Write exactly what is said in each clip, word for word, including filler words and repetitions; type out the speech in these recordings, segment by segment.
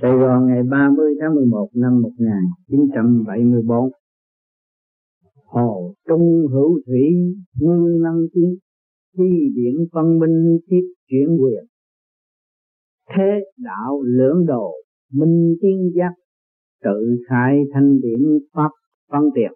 Sài Gòn ngày ba mươi tháng mười một năm một nghìn chín trăm bảy mươi bốn. Hồ Trung hữu thủy như năng tiến, chi điển phân minh tiếp chuyển quyền. Thế đạo lưỡng đồ minh tiên giác, tự khai thanh điển pháp phân tiền.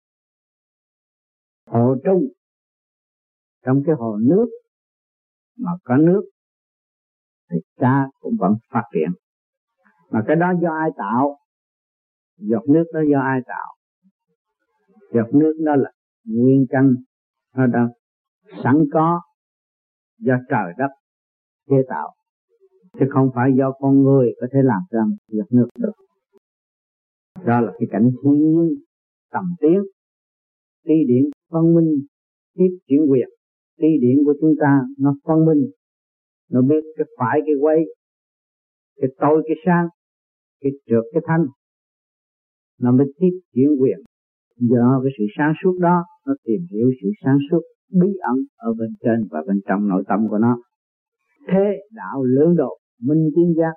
Hồ Trung, trong cái hồ nước mà có nước thì cá cũng vẫn phát triển. Mà cái đó do ai tạo? Giọt nước đó do ai tạo? Giọt nước đó là nguyên căn, nó đã sẵn có do trời đất chế tạo, chứ không phải do con người có thể làm ra giọt nước được. Đó là cái cảnh thiên nhiên tầm tiến, tri điển phân minh tiếp chuyển quyền. Tri điển của chúng ta nó phân minh, nó biết cái phải cái quay, cái tôi cái sáng, cái trượt cái thanh, nó mới tiếp chuyển quyền. Do cái sự sáng suốt đó, nó tìm hiểu sự sáng suốt bí ẩn ở bên trên và bên trong nội tâm của nó. Thế đạo lưỡng độ minh tiến giác,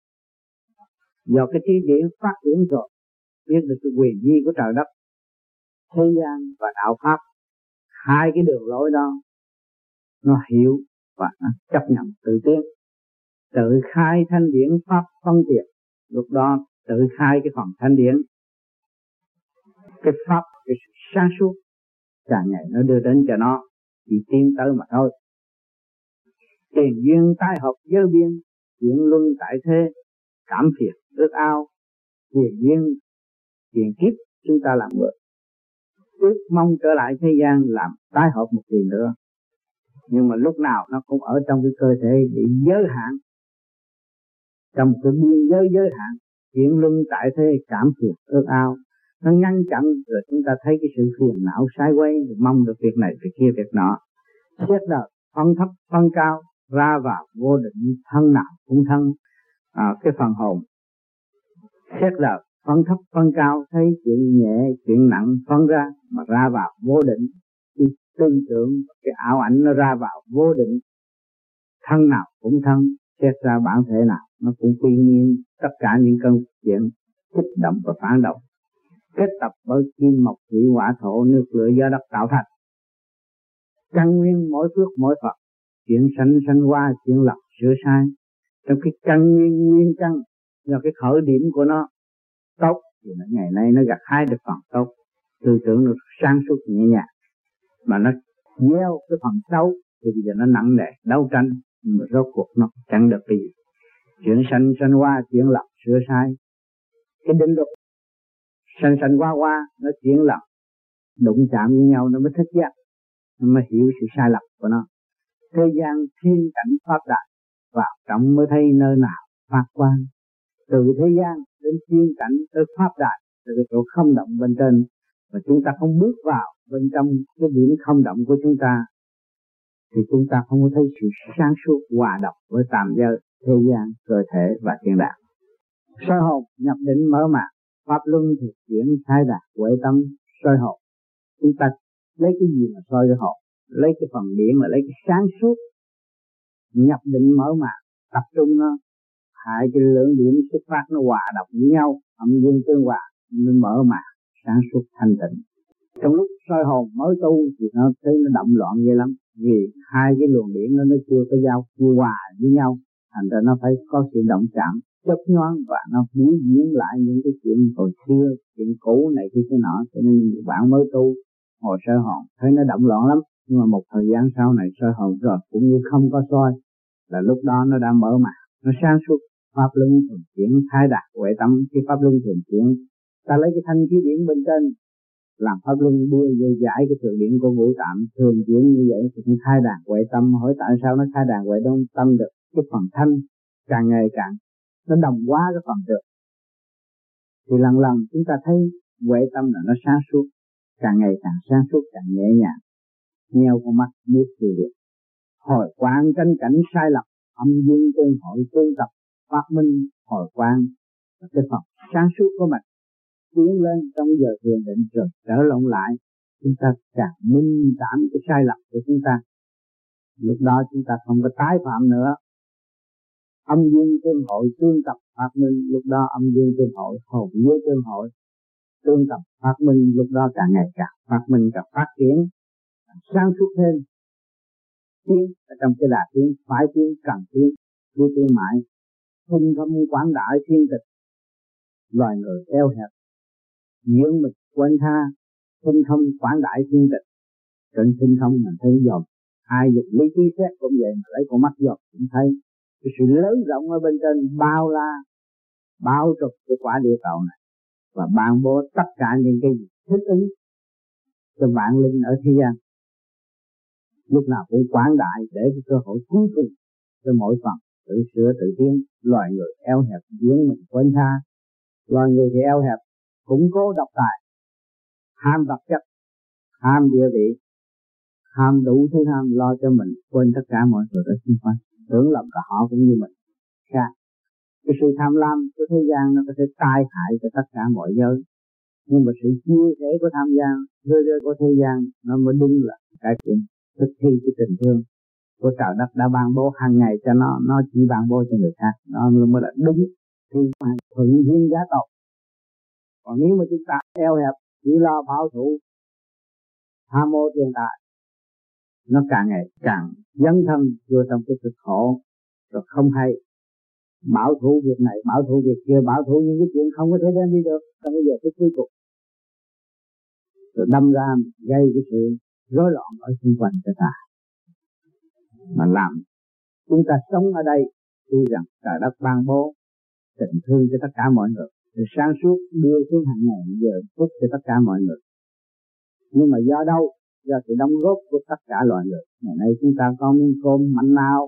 do cái trí điển phát triển rồi, biết được cái quyền di của trời đất, thế gian và đạo pháp, hai cái đường lối đó nó hiểu và nó chấp nhận tự tiến, tự khai thanh điển pháp phân biệt. Lúc đó tự khai cái phần thanh điển, cái pháp, cái sự sáng suốt càng ngày nó đưa đến cho nó, chỉ tiến tới mà thôi. Tiền duyên tai hợp giới biên, chuyện luân tại thế, cảm phiền ước ao. Tiền duyên, tiền kiếp chúng ta làm người, ước mong trở lại thế gian làm tái hợp một tiền nữa. Nhưng mà lúc nào nó cũng ở trong cái cơ thể bị giới hạn, trong cái biên giới giới hạn. Chuyện luân tại thế, cảm phiền ước ao, nó ngăn chặn rồi chúng ta thấy cái sự phiền não sai quay, mong được việc này việc kia việc nọ. Xét đời phân thấp phân cao, ra vào vô định, thân nào cũng thân. À, cái phần hồn xét đời phân thấp phân cao, thấy chuyện nhẹ chuyện nặng phân ra, mà ra vào vô định. Cái tư tưởng, cái ảo ảnh nó ra vào vô định, thân nào cũng thân. Xét ra bản thể nào nó cũng quy nhiên tất cả những cơn chuyện kích động và phản động, kết tập bởi kim mộc thủy hỏa thổ nước lửa gió đất tạo thành. Căn nguyên mỗi phước mỗi Phật, chuyện sanh sanh qua chuyện lập sửa sai. Trong cái căn nguyên nguyên căn, do cái khởi điểm của nó tốt thì ngày nay nó gặt hái được phần tốt, tư tưởng nó sáng suốt nhẹ nhàng. Mà nó gieo cái phần xấu thì bây giờ nó nặng nề đấu tranh, nhưng mà rốt cuộc nó chẳng được gì. Chuyện sanh sanh qua chuyện lập sửa sai, cái định luật sanh sanh qua qua nó chuyển lập, đụng chạm với nhau nó mới thức giác, nó mới hiểu sự sai lầm của nó. Thế gian thiên cảnh pháp đại, vào trong mới thấy nơi nào phát quang. Từ thế gian đến thiên cảnh tới pháp đại là cái chỗ không động bên trên, và chúng ta không bước vào bên trong cái điểm không động của chúng ta thì chúng ta không có thấy sự sáng suốt hòa đồng với tam giới, thế gian, cơ thể và thiên đàng. Soi hồn nhập định mở màn, pháp luân thực chuyển khai đạt huệ tâm. Soi hồn, chúng ta lấy cái gì mà soi cái hồn? Lấy cái phần điển là lấy cái sáng suốt, nhập định mở màn, tập trung nó, hai cái lượng điểm xuất phát nó hòa đồng với nhau, âm dương tương hòa mới mở màn sáng suốt thanh tịnh. Trong lúc soi hồn mới tu thì nó thấy nó động loạn vậy lắm, vì hai cái luồng điển nó nó chưa có giao chưa hòa với nhau, thành ra nó phải có sự động chạm chớp nhoáng và nó biểu diễn lại những cái chuyện hồi xưa, chuyện cũ này kia cái nọ. Cho nên bạn mới tu hồi soi hồn thấy nó động loạn lắm, nhưng mà một thời gian sau này soi hồn rồi cũng như không có soi, là lúc đó nó đã mở màn, nó sáng suốt. Pháp luân thường chuyển khai đạt huệ tâm. Khi pháp luân thường chuyển, ta lấy cái thanh khí điển bên trên làm pháp luân đưa vô giải cái thường điển của vũ tạm, thường chuyển như vậy thì cũng khai đạt huệ tâm. Hỏi tại sao nó khai đạt huệ tâm được? Cái phần thanh càng ngày càng nó đồng hóa cái phần được, thì lần lần chúng ta thấy huệ tâm là nó sáng suốt, càng ngày càng sáng suốt, càng nhẹ nhàng. Nheo con mắt biết sự việc, hồi quang tranh cảnh sai lầm, âm dương tương hội tương tập, phát minh hồi quang là cái phần sáng suốt của mình tiến lên trong giờ thiền định rồi trở lộn lại, chúng ta càng minh cảm cái sai lầm của chúng ta. Lúc đó chúng ta không có tái phạm nữa, âm dương tương hội tương tập phát minh, lúc đó âm dương tương hội, hồn vía tương hội tương tập phát minh, lúc đó càng ngày càng phát minh, càng phát triển, càng sáng suốt thêm, tiến ở trong cái đà tiến, phải tiến, cần tiến, đưa tiến mãi, thinh thâm quảng đại thiên tịch, loài người eo hẹp, dưỡng mình quên tha, thinh thâm quảng đại thiên tịch, trên thinh thâm mình thấy dòm, ai dùng lý trí xét cũng vậy mà lấy con mắt dòm cũng thấy cái sự lớn rộng ở bên trên bao la, bao trùm cái quả địa cầu này và ban bố tất cả những cái gì thích ứng cho vạn linh ở thế gian, lúc nào cũng quảng đại để cái cơ hội cuối cùng cho mỗi phần tự sửa tự tiến. Loài người eo hẹp dưỡng mình quên tha, loài người thì eo hẹp củng cố độc tài, ham vật chất, ham địa vị, ham đủ thứ ham, lo cho mình quên tất cả mọi người ở xung quanh, tưởng lầm là họ cũng như mình khác. Cái sự tham lam của thế gian nó có thể tai hại cho tất cả mọi giới, nhưng mà sự chia sẻ của tham gian, rơi rơi của thế gian nó mới đúng là cái chuyện thực thi cái tình thương của trời đất đã ban bố hàng ngày cho nó, nó chỉ ban bố cho người khác, nó mới là đúng thì phải thuận duyên giá tộc. Còn nếu mà chúng ta eo hẹp chỉ lo bảo thủ, tham mô tiền tài, nó càng ngày càng dấn thân vô trong cái cực khổ rồi không hay, bảo thủ việc này, bảo thủ việc kia, bảo thủ những cái chuyện không có thể đem đi được, trong bây giờ cái cuối cùng rồi đâm ra gây cái sự rối loạn ở xung quanh cho ta, mà làm chúng ta sống ở đây tuy rằng trời đất ban bố tình thương cho tất cả mọi người, rồi sáng suốt đưa xuống hàng ngày giờ phút cho tất cả mọi người, nhưng mà do đâu? Do sự đóng góp của tất cả loài người. Ngày nay chúng ta có miếng cơm manh nào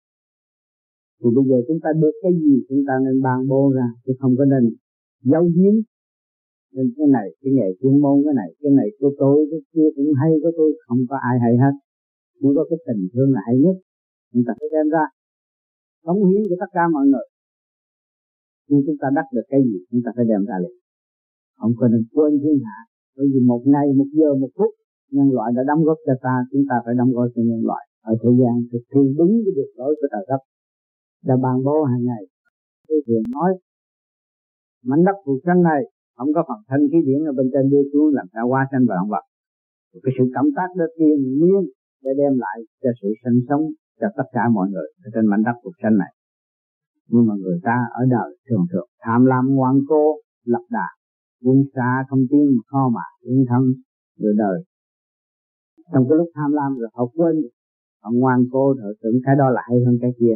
thì bây giờ chúng ta được cái gì chúng ta nên ban bố ra, chứ không có nên giấu giếm. Nên cái này cái nghề chuyên môn, cái này cái này của tôi, cái kia cũng hay của tôi, không có ai hay hết, chỉ có cái tình thương là hay nhất. Chúng ta phải đem ra cống hiến cho tất cả mọi người, nhưng chúng ta đắc được cái gì chúng ta phải đem ra liền, không có nên quên thiên hạ. Bởi vì một ngày, một giờ, một phút nhân loại đã đóng góp cho ta, chúng ta phải đóng góp cho nhân loại ở thế gian thực thi đúng cái việc lỗi của trời đất đã ban bố hàng ngày. Tôi thường nói mảnh đất phù sanh này không có phần thanh khí điển ở bên trên đưa xuống làm sao hóa sanh vạn vật. Cái sự cảm tác đó thiên nhiên để đem lại cho sự sinh sống cho tất cả mọi người ở trên mảnh đất phù sanh này. Nhưng mà người ta ở đời thường thường tham lam ngoan cố, lập đà, quân xa không tiến mà kho mà yên thân người đời. Trong cái lúc tham lam rồi họ quên, họ ngoan cố, họ tưởng cái đó là hay hơn cái kia.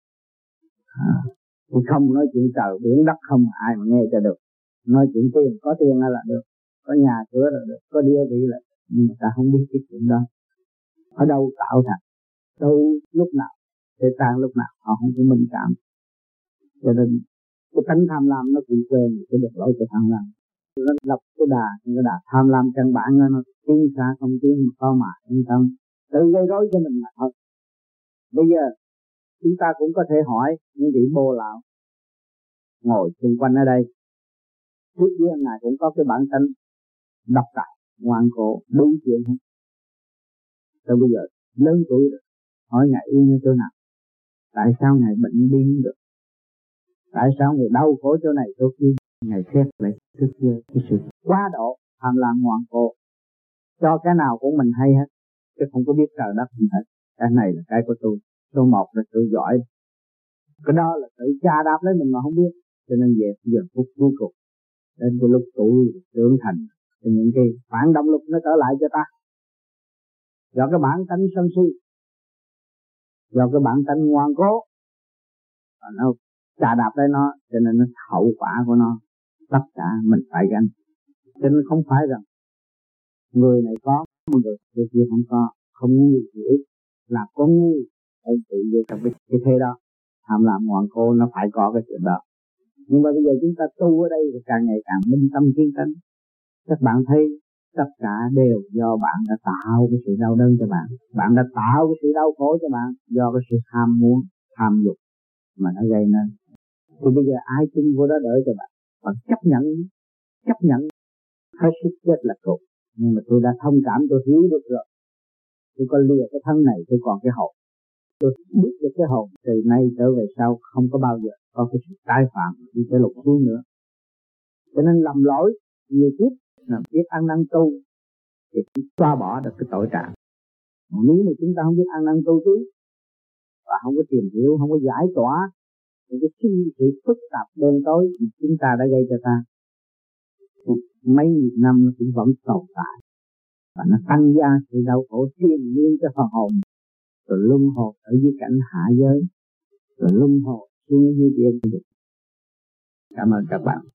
À, thì không nói chuyện trời biển đất không ai mà nghe cho được. Nói chuyện tiền, có tiền là được, có nhà cửa là được, có địa vị là được, nhưng mà ta không biết cái chuyện đó ở đâu tạo thành, đâu lúc nào sẽ tan lúc nào họ không có minh cảm. Cho nên cái tánh tham lam nó cũng quên cái được lỗi của tham lam. Nó lập cái đà, cái đà tham lam căn bản nó tiến xa không tiến mà có mà yên tâm, tự gây rối cho mình mà thôi. Bây giờ chúng ta cũng có thể hỏi những vị bồ lão ngồi xung quanh ở đây, trước kia ngài cũng có cái bản tánh độc tài, ngoan cố, đúng chuyện hết. Rồi bây giờ lớn tuổi rồi, hỏi ngài yêu như chỗ nào? Tại sao ngài bệnh điên được? Tại sao ngài đau khổ chỗ này chỗ kia? Ngài xét lại trước kia cái sự quá độ tham lam ngoan cố, cho cái nào cũng mình hay hết, chứ không có biết trời đất gì hết. Cái này là cái của tôi, số một là tôi giỏi, cái đó là tự cha đạp lấy mình mà không biết. Cho nên về giờ phút cuối cùng đến cái lúc tuổi trưởng thành thì những cái phản động lực nó trở lại cho ta, do cái bản tánh sân si, do cái bản tánh ngoan cố, và nó chà đạp lấy nó, cho nên nó hậu quả của nó tất cả mình phải gánh. Cho nên không phải rằng người này có, một người kia không có, không như vậy là có ngu ở tự vô trong cái, cái thế đó. Tham lam ngoan cố nó phải có cái chuyện đó. Nhưng mà bây giờ chúng ta tu ở đây thì càng ngày càng minh tâm kiên tánh. Các bạn thấy tất cả đều do bạn đã tạo cái sự đau đớn cho bạn. Bạn đã tạo cái sự đau khổ cho bạn do cái sự ham muốn, tham dục mà nó gây nên. Thì bây giờ ai tin vô đó đợi cho bạn, bạn chấp nhận, chấp nhận hết sức chết là cùng. Nhưng mà tôi đã thông cảm, tôi hiểu được rồi. Tôi có lìa cái thân này, tôi còn cái hồn. tôi biết được cái hồn từ nay trở về sau không có bao giờ có cái sự tái phạm đi tới lục xuống nữa. Cho nên lầm lỗi nhiều kiếp là biết ăn năn tu thì xóa bỏ được cái tội trạng. Nếu mà chúng ta không biết ăn năn tu trí và không có tìm hiểu, không có giải tỏa những cái suy nghĩ phức tạp đen tối mà chúng ta đã gây cho ta, mấy nghìn năm nó cũng vẫn tồn tại và nó tăng gia sự đau khổ thiên nhiên cho phần hồn, rồi luân hồi ở dưới cảnh hạ giới, rồi luân hồi xuống dưới địa ngục. Cảm ơn các bạn.